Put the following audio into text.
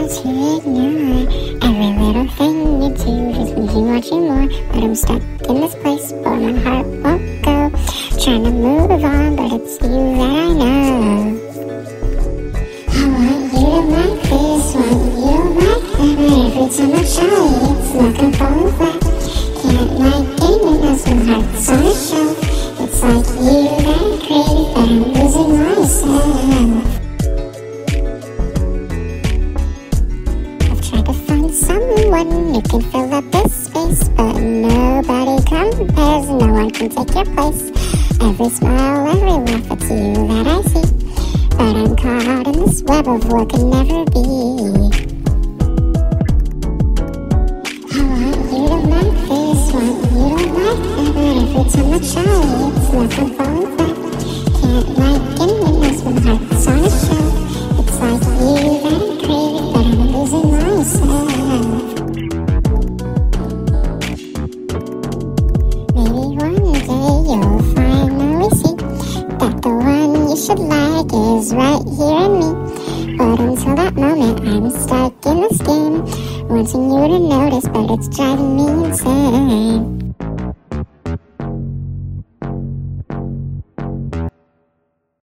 to ignore every little thing you do just makes me want you more. But I'm stuck in this place where my heart won't go. Trying to move on, but it's you that I know. I want you to like this, want you to like that. Every time I try, it's like I'm falling flat. Can't like anything else, my heart's on a shelf. It's like you that I crave, but I'm losing myself. I've tried to find someone who can fill up this space, but nobody compares, no one can take your place. Every smile, every laugh, it's you that I see. But I'm caught in this web of what could never be. I want you to like this, want you to like that. Every time I try, it's like I'm falling flat. Can't like anything else, my heart's on a shelf. It's like you that I crave, but I'm losing myself. Maybe one day you'll finally see that the one you should like is right here in me. But until that moment, I'm stuck in this game, wanting you to notice, but it's driving me insane.